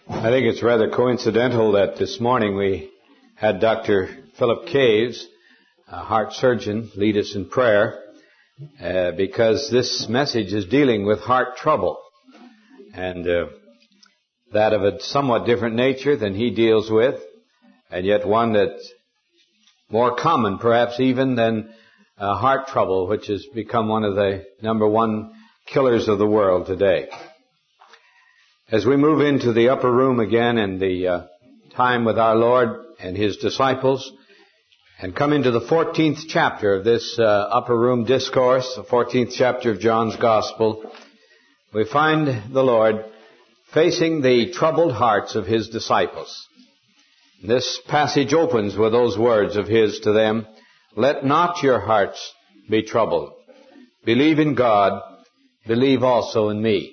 I think it's rather coincidental that this morning we had Dr. Philip Caves, a heart surgeon, lead us in prayer, because this message is dealing with heart trouble, and that of a somewhat different nature than he deals with, and yet one that's more common perhaps even than heart trouble, which has become one of the number one killers of the world today. As we move into the upper room again and the time with our Lord and His disciples, and come into the 14th chapter of this upper room discourse, the 14th chapter of John's Gospel, we find the Lord facing the troubled hearts of His disciples. This passage opens with those words of His to them, "Let not your hearts be troubled. Believe in God, believe also in me."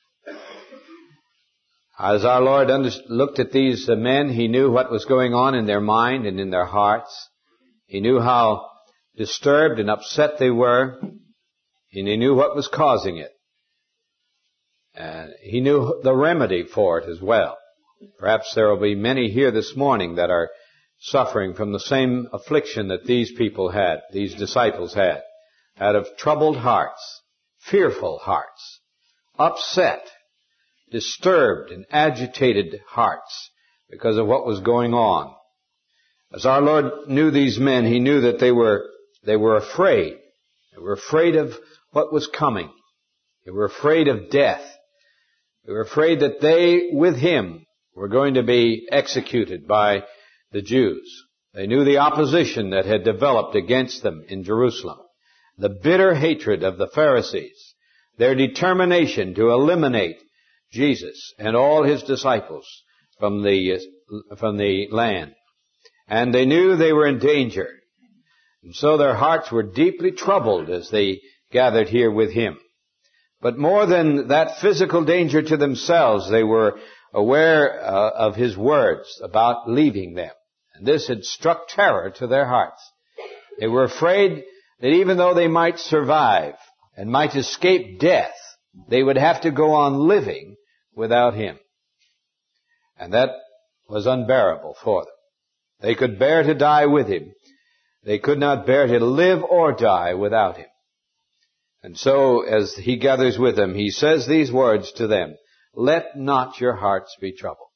As our Lord looked at these men, He knew what was going on in their mind and in their hearts. He knew how disturbed and upset they were, and He knew what was causing it. And He knew the remedy for it as well. Perhaps there will be many here this morning that are suffering from the same affliction that these people had, these disciples had, out of troubled hearts, fearful hearts, upset, disturbed and agitated hearts because of what was going on. As our Lord knew these men, He knew that they were afraid. They were afraid of what was coming. They were afraid of death. They were afraid that they, with Him, were going to be executed by the Jews. They knew the opposition that had developed against them in Jerusalem, the bitter hatred of the Pharisees, their determination to eliminate Jesus and all His disciples from the land. And they knew they were in danger. And so their hearts were deeply troubled as they gathered here with Him. But more than that physical danger to themselves, they were aware of His words about leaving them. And this had struck terror to their hearts. They were afraid that even though they might survive and might escape death, they would have to go on living without Him. And that was unbearable for them. They could bear to die with Him. They could not bear to live or die without Him. And so, as He gathers with them, He says these words to them, "Let not your hearts be troubled."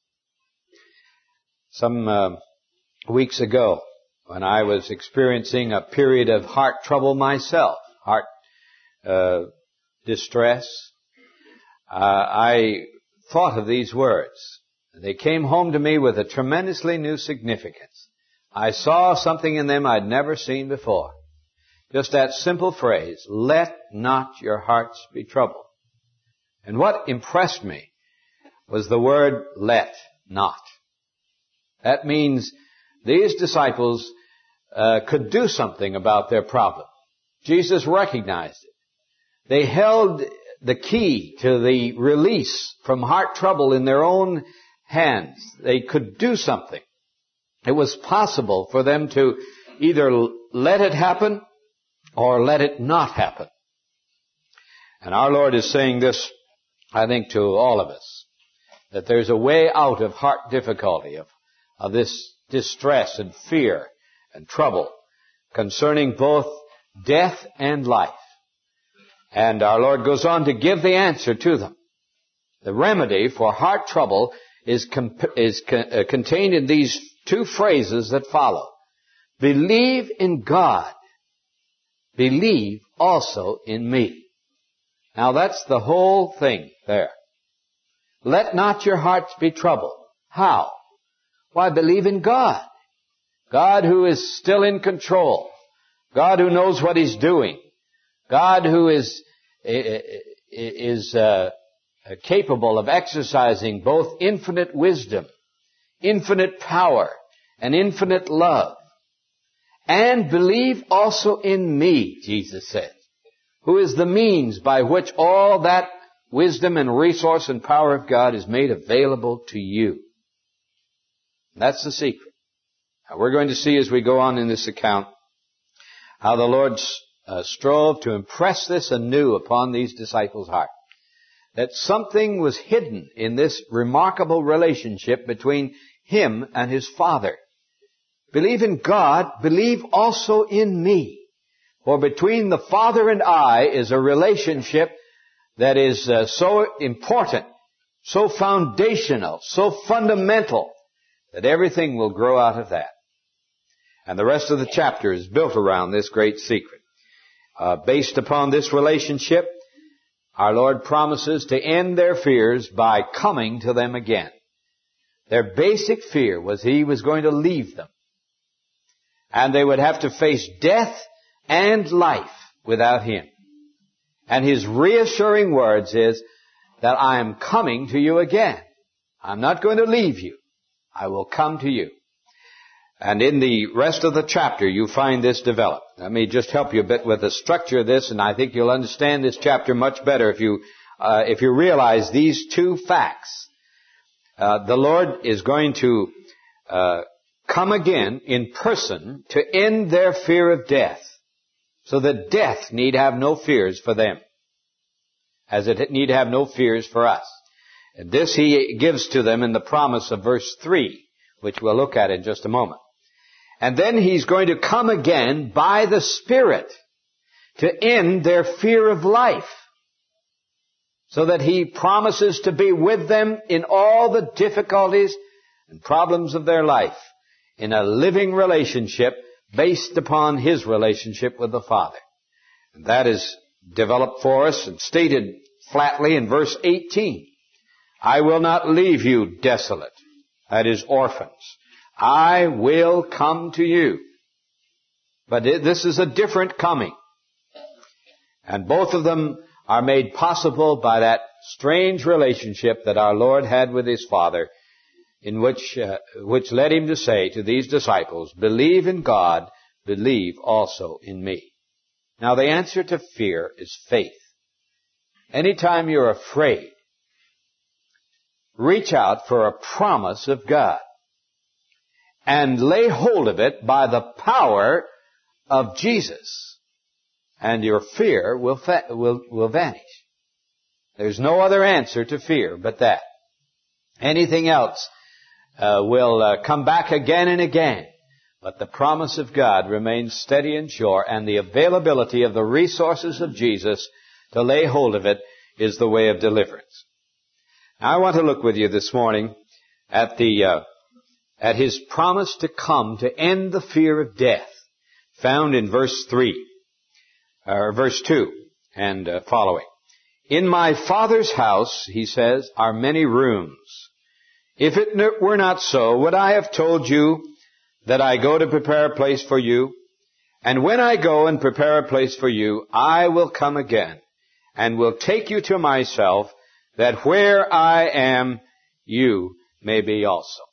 Some weeks ago, when I was experiencing a period of heart trouble myself, heart distress, I thought of these words. They came home to me with a tremendously new significance. I saw something in them I'd never seen before. Just that simple phrase, "Let not your hearts be troubled." And what impressed me was the word "let not." That means these disciples could do something about their problem. Jesus recognized it. They held the key to the release from heart trouble in their own hands. They could do something. It was possible for them to either let it happen or let it not happen. And our Lord is saying this, I think, to all of us, that there's a way out of heart difficulty, of this distress and fear and trouble concerning both death and life. And our Lord goes on to give the answer to them. The remedy for heart trouble is contained in these two phrases that follow. Believe in God. Believe also in me. Now that's the whole thing there. Let not your hearts be troubled. How? Why, believe in God. God who is still in control. God who knows what He's doing. God who is capable of exercising both infinite wisdom, infinite power, and infinite love. And believe also in me, Jesus said, who is the means by which all that wisdom and resource and power of God is made available to you. That's the secret. Now we're going to see as we go on in this account how the Lord strove to impress this anew upon these disciples' heart. that something was hidden in this remarkable relationship between him and his Father. Believe in God, believe also in me. For between the Father and I is a relationship that is so important, so foundational, so fundamental, that everything will grow out of that. And the rest of the chapter is built around this great secret. Based upon this relationship, our Lord promises to end their fears by coming to them again. Their basic fear was He was going to leave them. And they would have to face death and life without Him. And His reassuring words is that I am coming to you again. I'm not going to leave you. I will come to you. And in the rest of the chapter, you find this developed. Let me just help you a bit with the structure of this, and I think you'll understand this chapter much better if you realize these two facts. The Lord is going to come again in person to end their fear of death, so that death need have no fears for them, as it need have no fears for us. And this He gives to them in the promise of verse 3, which we'll look at in just a moment. And then He's going to come again by the Spirit to end their fear of life, so that He promises to be with them in all the difficulties and problems of their life, in a living relationship based upon His relationship with the Father. And that is developed for us and stated flatly in verse 18. I will not leave you desolate, that is, orphans. I will come to you. But this is a different coming. And both of them are made possible by that strange relationship that our Lord had with His Father, in which led Him to say to these disciples, believe in God, believe also in me. Now the answer to fear is faith. Anytime you're afraid, reach out for a promise of God and lay hold of it by the power of Jesus, and your fear will vanish. There's no other answer to fear but that. Anything else will come back again and again, but the promise of God remains steady and sure, and the availability of the resources of Jesus to lay hold of it is the way of deliverance. Now I want to look with you this morning at His promise to come to end the fear of death, found in verse 2 and following. In my Father's house, He says, are many rooms. If it were not so, would I have told you that I go to prepare a place for you? And when I go and prepare a place for you, I will come again and will take you to myself, that where I am, you may be also.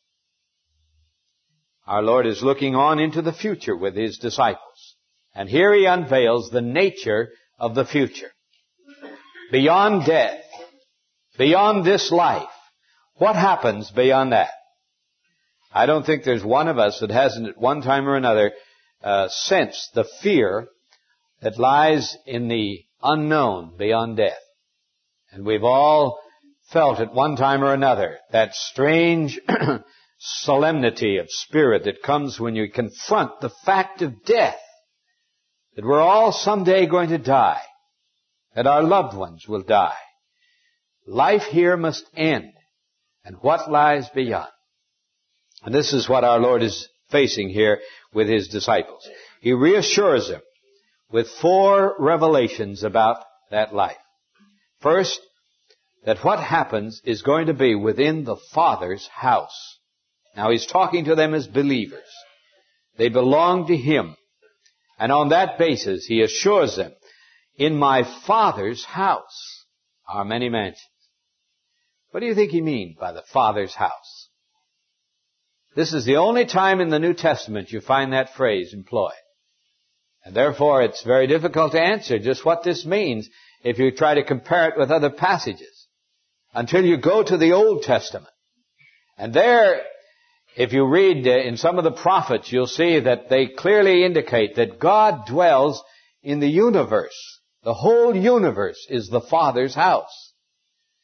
Our Lord is looking on into the future with His disciples. And here He unveils the nature of the future. Beyond death, beyond this life, what happens beyond that? I don't think there's one of us that hasn't at one time or another sensed the fear that lies in the unknown beyond death. And we've all felt at one time or another that strange solemnity of spirit that comes when you confront the fact of death, that we're all someday going to die, that our loved ones will die. Life here must end, and what lies beyond? And this is what our Lord is facing here with His disciples. He reassures them with 4 revelations about that life. First, that what happens is going to be within the Father's house. Now He's talking to them as believers. They belong to Him. And on that basis, He assures them, in my Father's house are many mansions. What do you think He means by the Father's house? This is the only time in the New Testament you find that phrase employed. And therefore, it's very difficult to answer just what this means if you try to compare it with other passages, until you go to the Old Testament. And there, if you read in some of the prophets, you'll see that they clearly indicate that God dwells in the universe. The whole universe is the Father's house.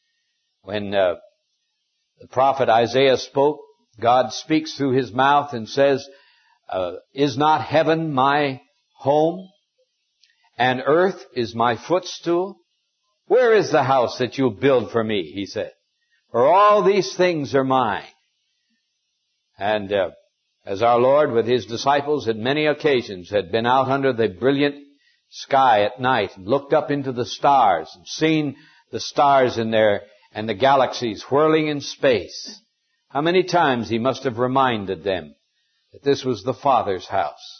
When the prophet Isaiah spoke, God speaks through his mouth and says, is not heaven my home, and earth is my footstool? Where is the house that you'll build for me, he said. For all these things are mine. And as our Lord with his disciples at many occasions had been out under the brilliant sky at night and looked up into the stars and seen the stars in there and the galaxies whirling in space, how many times he must have reminded them that this was the Father's house.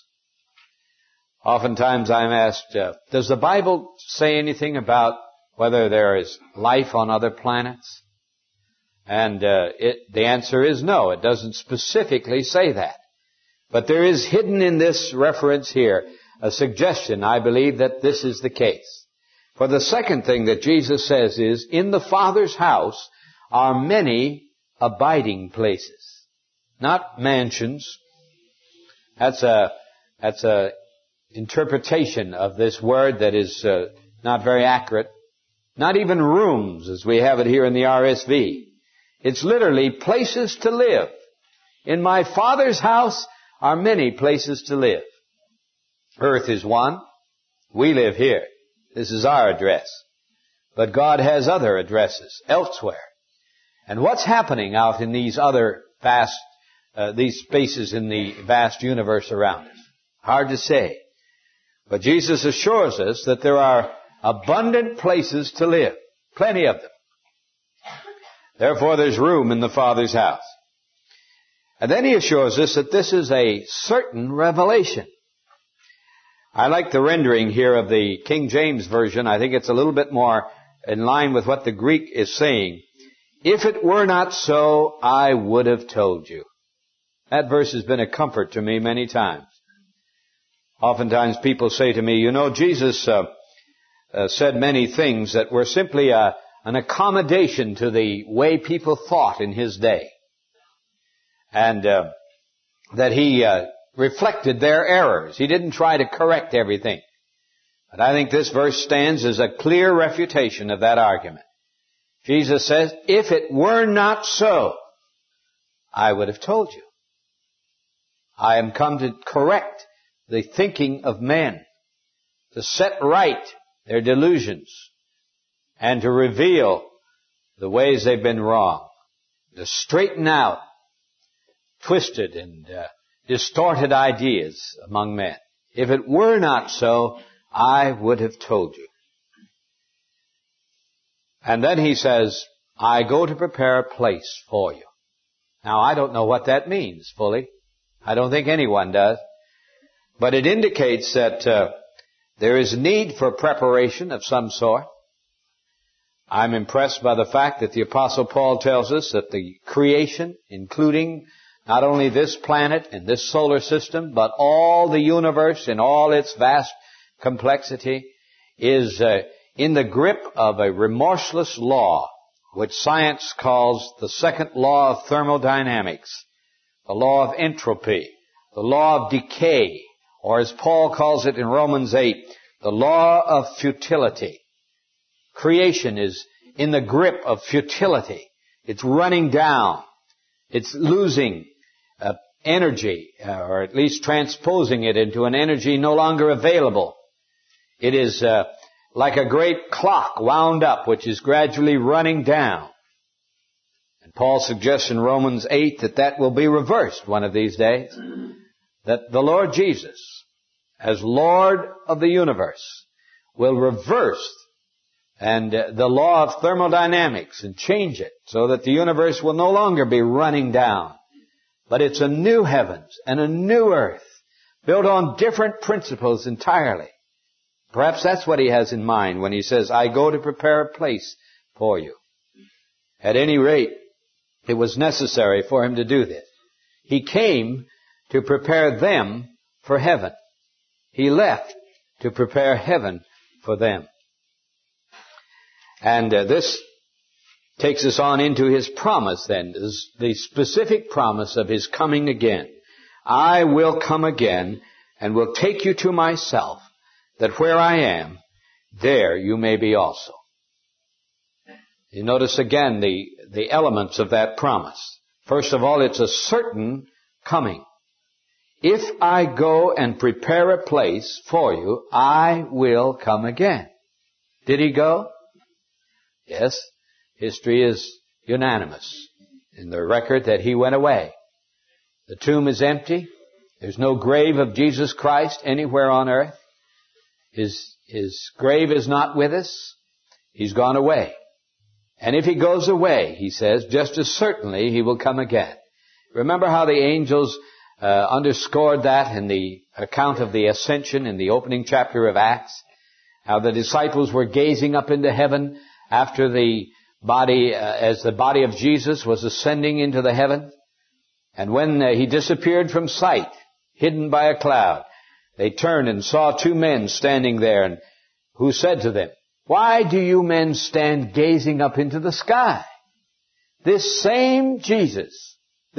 Oftentimes I'm asked, does the Bible say anything about whether there is life on other planets? And the answer is no. It doesn't specifically say that. But there is hidden in this reference here a suggestion, I believe, that this is the case. For the second thing that Jesus says is, in the Father's house are many abiding places. Not mansions. That's a interpretation of this word that is not very accurate. Not even rooms, as we have it here in the RSV. It's literally places to live. In my Father's house are many places to live. Earth is one. We live here. This is our address. But God has other addresses elsewhere. And what's happening out in these other vast, these spaces in the vast universe around us? Hard to say. But Jesus assures us that there are abundant places to live. Plenty of them. Therefore, there's room in the Father's house. And then he assures us that this is a certain revelation. I like the rendering here of the King James Version. I think it's a little bit more in line with what the Greek is saying. If it were not so, I would have told you. That verse has been a comfort to me many times. Oftentimes people say to me, Jesus said many things that were simply an accommodation to the way people thought in his day. And that he reflected their errors. He didn't try to correct everything. But I think this verse stands as a clear refutation of that argument. Jesus says, if it were not so, I would have told you. I am come to correct the thinking of men, to set right their delusions, and to reveal the ways they've been wrong, to straighten out twisted and distorted ideas among men. If it were not so, I would have told you. And then he says, I go to prepare a place for you. Now, I don't know what that means fully. I don't think anyone does. But it indicates that there is need for preparation of some sort. I'm impressed by the fact that the Apostle Paul tells us that the creation, including not only this planet and this solar system, but all the universe in all its vast complexity, is in the grip of a remorseless law, which science calls the second law of thermodynamics, the law of entropy, the law of decay, or as Paul calls it in Romans 8, the law of futility. Creation is in the grip of futility. It's running down. It's losing energy, or at least transposing it into an energy no longer available. It is like a great clock wound up, which is gradually running down. And Paul suggests in Romans 8 that will be reversed one of these days. That the Lord Jesus, as Lord of the universe, will reverse and the law of thermodynamics and change it so that the universe will no longer be running down. But it's a new heavens and a new earth built on different principles entirely. Perhaps that's what he has in mind when he says, I go to prepare a place for you. At any rate, it was necessary for him to do this. He came to prepare them for heaven. He left to prepare heaven for them. And this takes us on into his promise then, the specific promise of his coming again. I will come again and will take you to myself, that where I am, there you may be also. You notice again the elements of that promise. First of all, it's a certain coming. If I go and prepare a place for you, I will come again. Did he go? Yes. History is unanimous in the record that he went away. The tomb is empty. There's no grave of Jesus Christ anywhere on earth. His grave is not with us. He's gone away. And if he goes away, he says, just as certainly he will come again. Remember how the angels underscored that in the account of the ascension in the opening chapter of Acts? How the disciples were gazing up into heaven after the body, as the body of Jesus was ascending into the heaven. And when he disappeared from sight, hidden by a cloud, they turned and saw two men standing there, and who said to them, "Why do you men stand gazing up into the sky? This same Jesus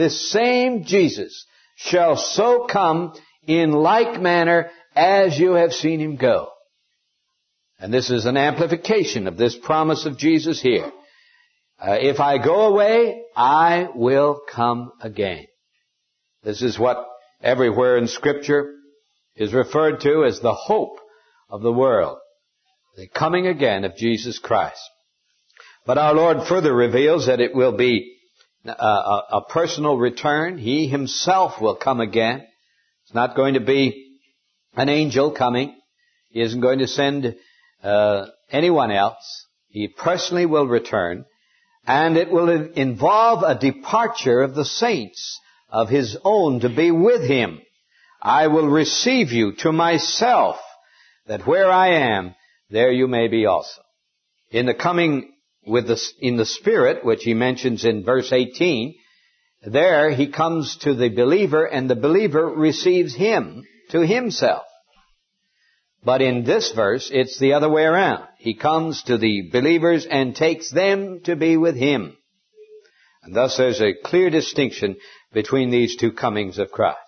shall so come in like manner as you have seen him go." And this is an amplification of this promise of Jesus here. If I go away, I will come again. This is what everywhere in Scripture is referred to as the hope of the world. The coming again of Jesus Christ. But our Lord further reveals that it will be a personal return. He himself will come again. It's not going to be an angel coming. He isn't going to send anyone else. He personally will return, and it will involve a departure of the saints of his own to be with him. I will receive you to myself, that where I am, there you may be also. In the coming in the Spirit, which he mentions in verse 18, there he comes to the believer, and the believer receives him to himself. But in this verse, it's the other way around. He comes to the believers and takes them to be with him. And thus there's a clear distinction between these two comings of Christ.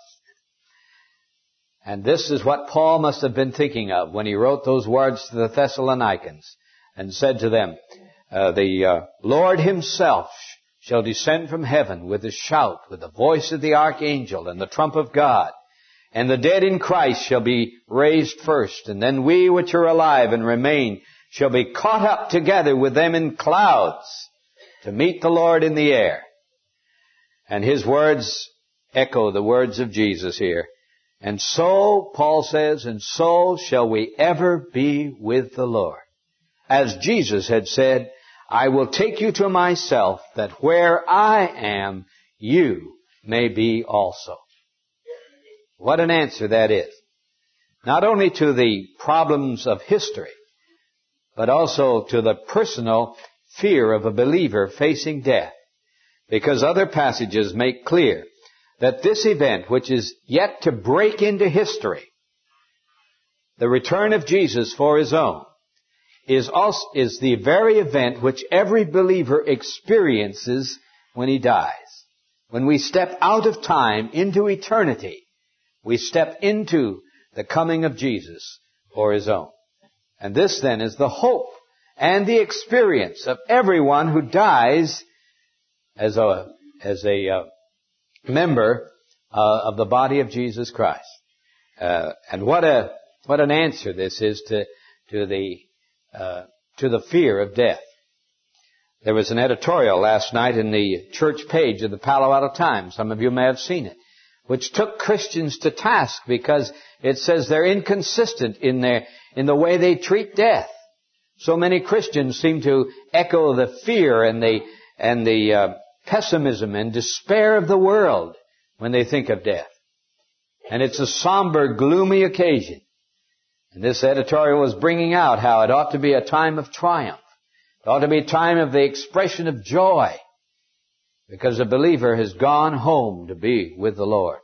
And this is what Paul must have been thinking of when he wrote those words to the Thessalonians and said to them, the Lord himself shall descend from heaven with a shout, with the voice of the archangel and the trump of God. And the dead in Christ shall be raised first, and then we which are alive and remain shall be caught up together with them in clouds to meet the Lord in the air. And his words echo the words of Jesus here. And so, Paul says, and so shall we ever be with the Lord. As Jesus had said, I will take you to myself, that where I am, you may be also. What an answer that is. Not only to the problems of history, but also to the personal fear of a believer facing death. Because other passages make clear that this event, which is yet to break into history, the return of Jesus for his own, is the very event which every believer experiences when he dies. When we step out of time into eternity, we step into the coming of Jesus for his own. And this then is the hope and the experience of everyone who dies as a member of the body of Jesus Christ. And what an answer this is to the fear of death. There was an editorial last night in the church page of the Palo Alto Times. Some of you may have seen it, which took Christians to task because it says they're inconsistent in the way they treat death. So many Christians seem to echo the fear and the pessimism and despair of the world when they think of death. And it's a somber, gloomy occasion. And this editorial was bringing out how it ought to be a time of triumph. It ought to be a time of the expression of joy, because a believer has gone home to be with the Lord.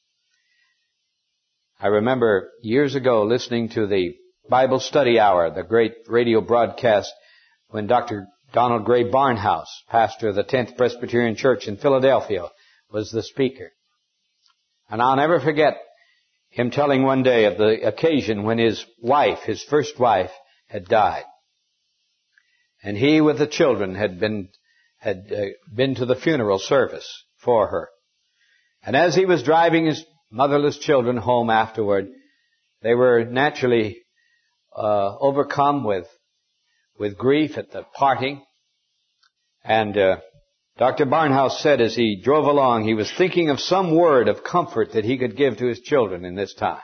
I remember years ago listening to the Bible Study Hour, the great radio broadcast, when Dr. Donald Gray Barnhouse, pastor of the 10th Presbyterian Church in Philadelphia, was the speaker. And I'll never forget him telling one day of the occasion when his wife, his first wife, had died. And he with the children had been to the funeral service for her. And as he was driving his motherless children home afterward, they were naturally overcome with grief at the parting. And Dr. Barnhouse said as he drove along, he was thinking of some word of comfort that he could give to his children in this time.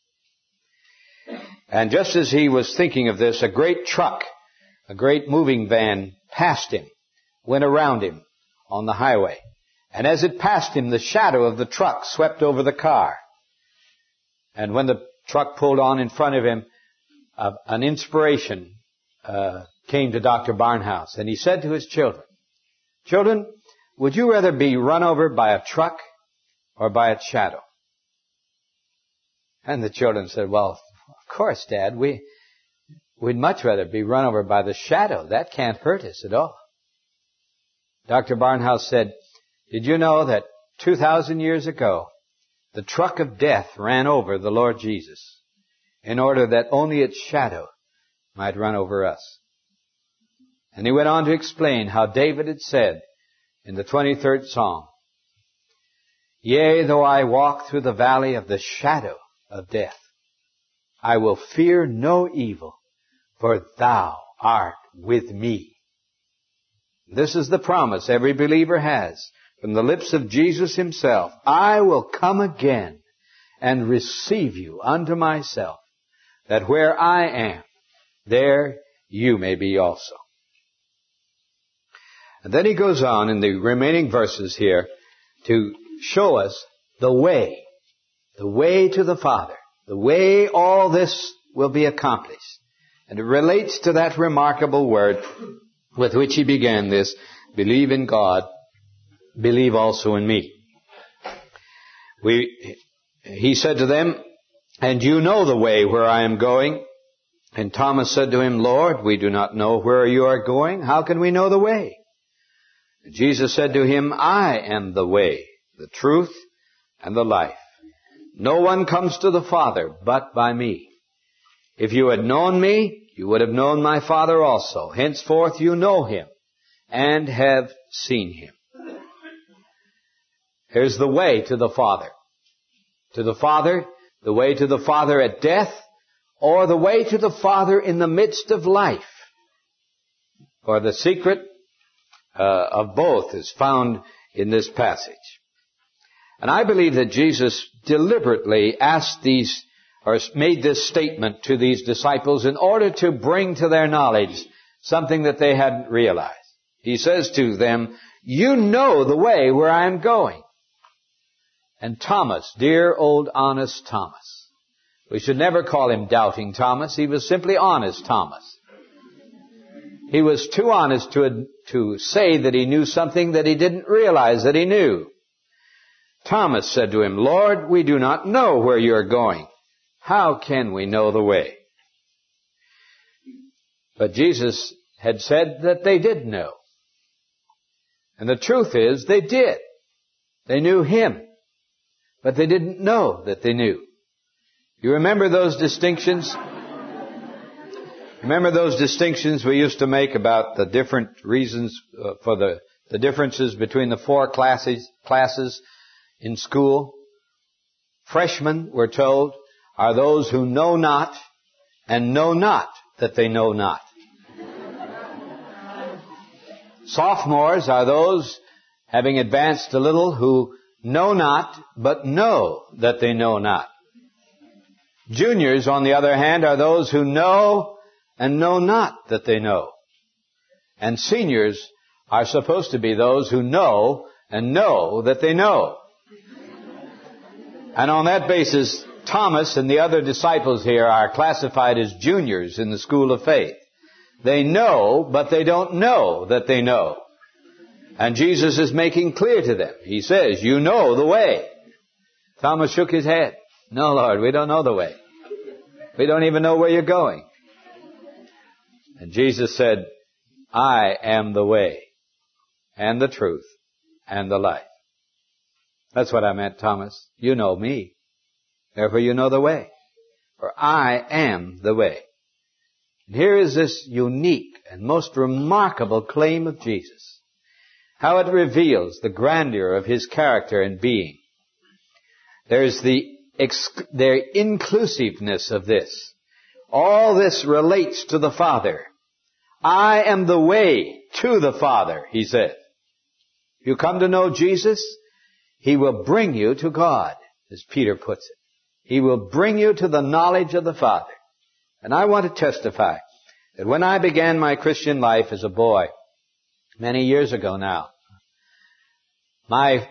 And just as he was thinking of this, a great truck, a great moving van passed him, went around him on the highway. And as it passed him, the shadow of the truck swept over the car. And when the truck pulled on in front of him, an inspiration came to Dr. Barnhouse. And he said to his children, "Children, would you rather be run over by a truck or by a shadow?" And the children said, "Well, of course, Dad, we'd much rather be run over by the shadow. That can't hurt us at all." Dr. Barnhouse said, "Did you know that 2,000 years ago, the truck of death ran over the Lord Jesus in order that only its shadow might run over us?" And he went on to explain how David had said in the 23rd Psalm, "Yea, though I walk through the valley of the shadow of death, I will fear no evil, for thou art with me." This is the promise every believer has from the lips of Jesus himself. "I will come again and receive you unto myself, that where I am, there you may be also." And then he goes on in the remaining verses here to show us the way to the Father, the way all this will be accomplished. And it relates to that remarkable word with which he began this, "Believe in God, believe also in me." He said to them, "And you know the way where I am going." And Thomas said to him, "Lord, we do not know where you are going. How can we know the way?" And Jesus said to him, "I am the way, the truth, and the life. No one comes to the Father but by me. If you had known me, you would have known my Father also. Henceforth you know him and have seen him." Here's the way to the Father. To the Father, the way to the Father at death, or the way to the Father in the midst of life. For the secret of both is found in this passage. And I believe that Jesus deliberately asked these, or made this statement to these disciples in order to bring to their knowledge something that they hadn't realized. He says to them, "You know the way where I am going." And Thomas, dear old honest Thomas, we should never call him doubting Thomas. He was simply honest Thomas. He was too honest to say that he knew something that he didn't realize that he knew. Thomas said to him, "Lord, we do not know where you are going. How can we know the way?" But Jesus had said that they did know. And the truth is, they did. They knew him. But they didn't know that they knew. You remember those distinctions? Remember those distinctions we used to make about the different reasons for the differences between the four classes in school? Freshmen, we're told, are those who know not and know not that they know not. Sophomores are those, having advanced a little, who know not but know that they know not. Juniors, on the other hand, are those who know and know not that they know. And seniors are supposed to be those who know and know that they know. And on that basis, Thomas and the other disciples here are classified as juniors in the school of faith. They know, but they don't know that they know. And Jesus is making clear to them. He says, "You know the way." Thomas shook his head. "No, Lord, we don't know the way. We don't even know where you're going." And Jesus said, "I am the way and the truth and the life." That's what I meant, Thomas. You know me. Therefore you know the way. For I am the way. And here is this unique and most remarkable claim of Jesus. How it reveals the grandeur of His character and being. There's the inclusiveness of this. All this relates to the Father. I am the way to the Father, He said. If you come to know Jesus, He will bring you to God, as Peter puts it. He will bring you to the knowledge of the Father. And I want to testify that when I began my Christian life as a boy, many years ago now, my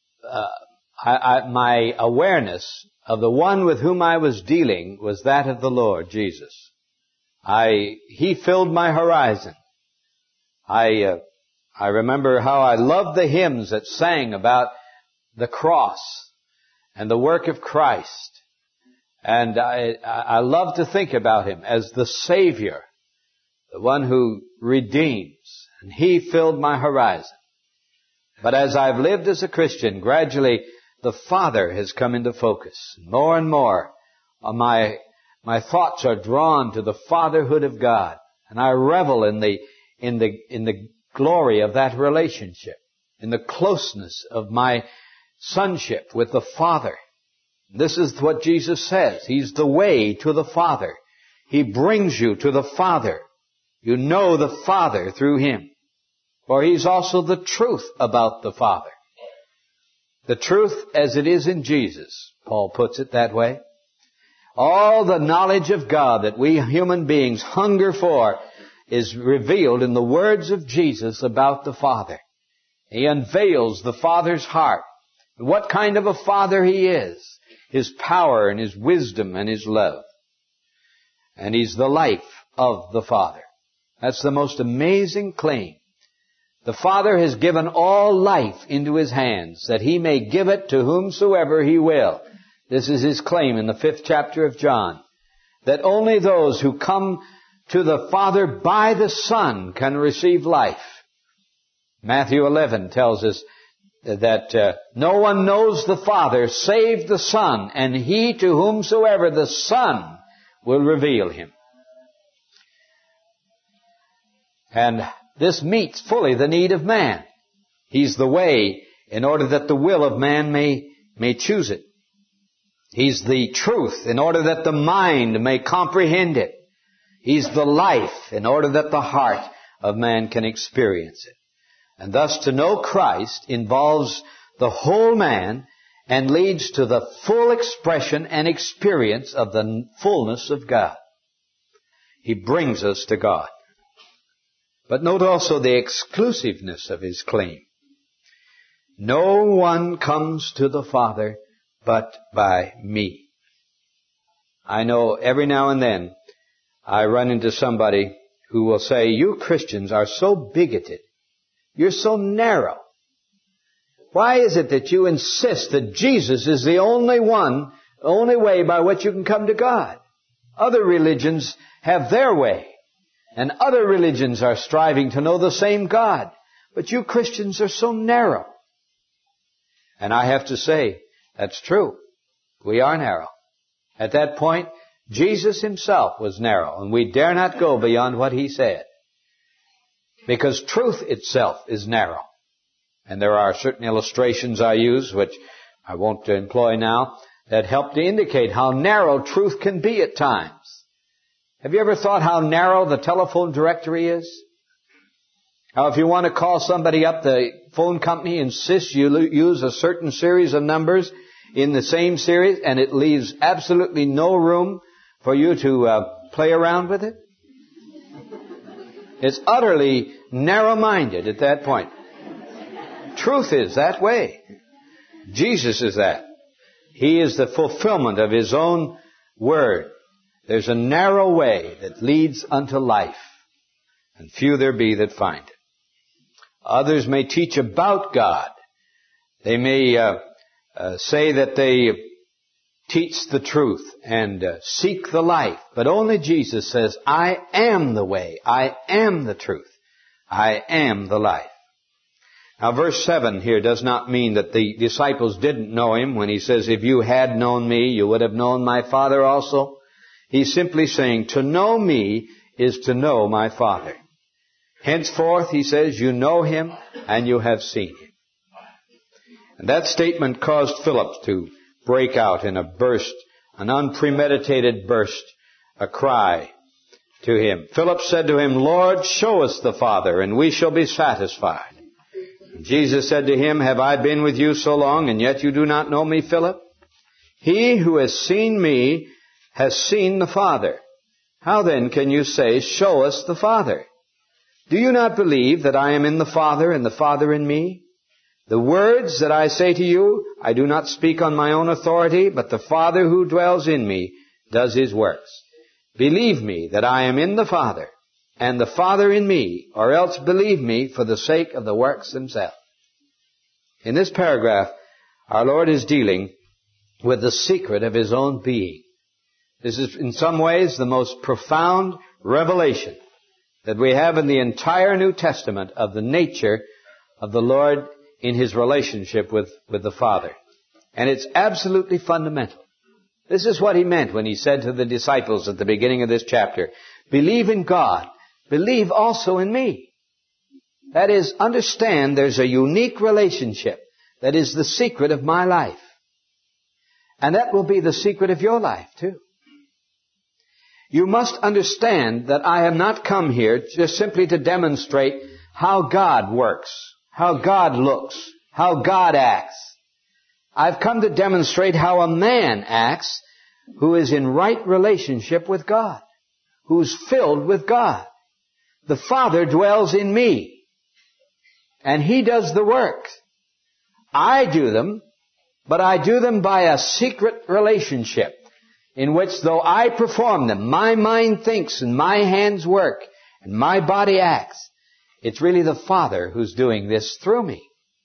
awareness of the one with whom I was dealing was that of the Lord Jesus. He filled my horizon. I remember how I loved the hymns that sang about the cross and the work of Christ. And I love to think about Him as the Savior, the one who redeems. And He filled my horizon. But as I've lived as a Christian, gradually the Father has come into focus. More and more, my thoughts are drawn to the fatherhood of God. And I revel in the glory of that relationship, in the closeness of my sonship with the Father. This is what Jesus says. He's the way to the Father. He brings you to the Father. You know the Father through Him. For He's also the truth about the Father. The truth as it is in Jesus, Paul puts it that way. All the knowledge of God that we human beings hunger for is revealed in the words of Jesus about the Father. He unveils the Father's heart. What kind of a Father He is. His power and His wisdom and His love. And He's the life of the Father. That's the most amazing claim. The Father has given all life into His hands, that He may give it to whomsoever He will. This is His claim in the 5th chapter of John. That only those who come to the Father by the Son can receive life. Matthew 11 tells us that no one knows the Father save the Son, and He to whomsoever the Son will reveal Him. And this meets fully the need of man. He's the way in order that the will of man may choose it. He's the truth in order that the mind may comprehend it. He's the life in order that the heart of man can experience it. And thus to know Christ involves the whole man and leads to the full expression and experience of the fullness of God. He brings us to God. But note also the exclusiveness of His claim. No one comes to the Father but by me. I know every now and then I run into somebody who will say, you Christians are so bigoted. You're so narrow. Why is it that you insist that Jesus is the only way by which you can come to God? Other religions have their way. And other religions are striving to know the same God. But you Christians are so narrow. And I have to say, that's true. We are narrow. At that point, Jesus Himself was narrow, and we dare not go beyond what He said. Because truth itself is narrow. And there are certain illustrations I use, which I won't employ now, that help to indicate how narrow truth can be at times. Have you ever thought how narrow the telephone directory is? How if you want to call somebody up, the phone company insists you use a certain series of numbers in the same series, and it leaves absolutely no room for you to play around with it? It's utterly narrow-minded at that point. Truth is that way. Jesus is that. He is the fulfillment of His own word. There's a narrow way that leads unto life, and few there be that find it. Others may teach about God. They may say that they teach the truth and seek the life. But only Jesus says, I am the way, I am the truth, I am the life. Now verse 7 here does not mean that the disciples didn't know Him when He says, if you had known me, you would have known my Father also. He's simply saying, to know me is to know my Father. Henceforth, he says, you know him and you have seen him. And that statement caused Philip to break out in a burst, an unpremeditated burst, a cry to him. Philip said to him, Lord, show us the Father, and we shall be satisfied. And Jesus said to him, have I been with you so long, and yet you do not know me, Philip? He who has seen me has seen the Father. How then can you say, show us the Father? Do you not believe that I am in the Father, and the Father in me? The words that I say to you, I do not speak on my own authority, but the Father who dwells in me does his works. Believe me that I am in the Father, and the Father in me, or else believe me for the sake of the works themselves. In this paragraph, our Lord is dealing with the secret of his own being. This is in some ways the most profound revelation that we have in the entire New Testament of the nature of the Lord in his relationship with the Father. And it's absolutely fundamental. This is what he meant when he said to the disciples at the beginning of this chapter, believe in God, believe also in me. That is, understand there's a unique relationship that is the secret of my life. And that will be the secret of your life too. You must understand that I have not come here just simply to demonstrate how God works, how God looks, how God acts. I've come to demonstrate how a man acts who is in right relationship with God, who's filled with God. The Father dwells in me, and he does the work. I do them, but I do them by a secret relationship in which, though I perform them, my mind thinks and my hands work and my body acts. It's really the Father who's doing this through me.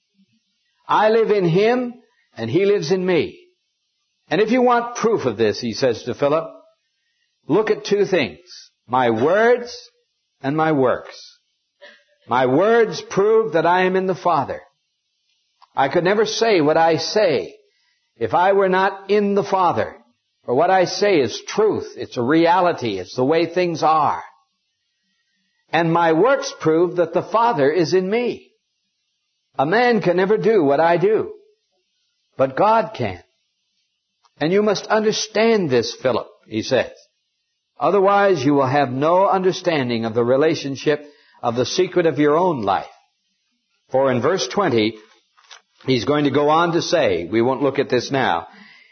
I live in him and he lives in me. And if you want proof of this, he says to Philip, look at two things, my words and my works. My words prove that I am in the Father. I could never say what I say if I were not in the Father. For what I say is truth. It's a reality. It's the way things are. And my works prove that the Father is in me. A man can never do what I do, but God can. And you must understand this, Philip, he says. Otherwise you will have no understanding of the relationship of the secret of your own life. For in verse 20, he's going to go on to say, we won't look at this now,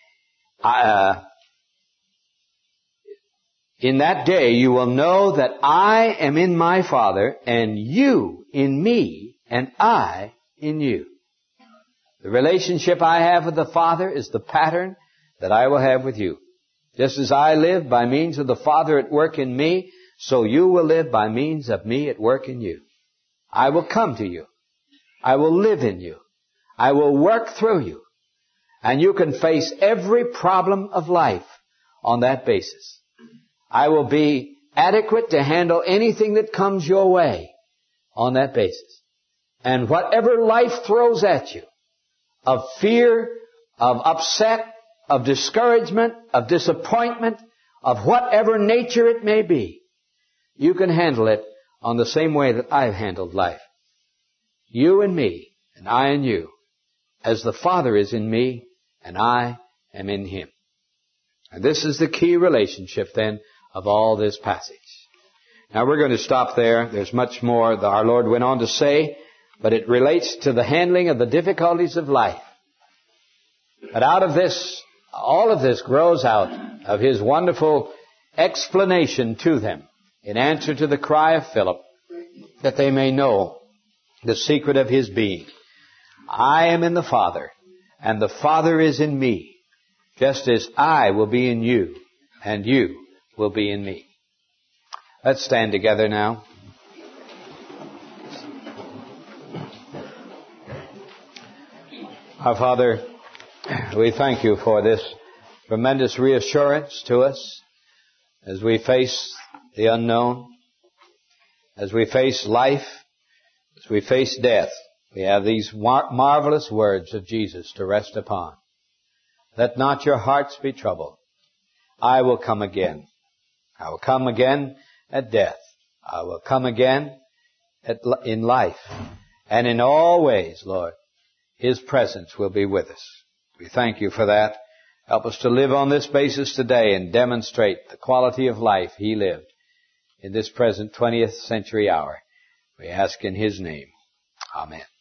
in that day you will know that I am in my Father, and you in me, and I in you. The relationship I have with the Father is the pattern that I will have with you. Just as I live by means of the Father at work in me, so you will live by means of me at work in you. I will come to you. I will live in you. I will work through you. And you can face every problem of life on that basis. I will be adequate to handle anything that comes your way on that basis. And whatever life throws at you, of fear, of upset, of discouragement, of disappointment, of whatever nature it may be, you can handle it on the same way that I've handled life. You and me, and I and you, as the Father is in me, and I am in him. And this is the key relationship then of all this passage. Now we're going to stop there. There's much more that our Lord went on to say, but it relates to the handling of the difficulties of life. But out of this, all of this grows out of his wonderful explanation to them in answer to the cry of Philip, that they may know the secret of his being. I am in the Father, and the Father is in me, just as I will be in you, and you will be in me. Let's stand together now. Our Father, we thank you for this tremendous reassurance to us as we face the unknown, as we face life, as we face death. We have these marvelous words of Jesus to rest upon. Let not your hearts be troubled. I will come again. I will come again at death. I will come again in life. And in all ways, Lord, His presence will be with us. We thank You for that. Help us to live on this basis today and demonstrate the quality of life He lived in this present 20th century hour. We ask in His name. Amen.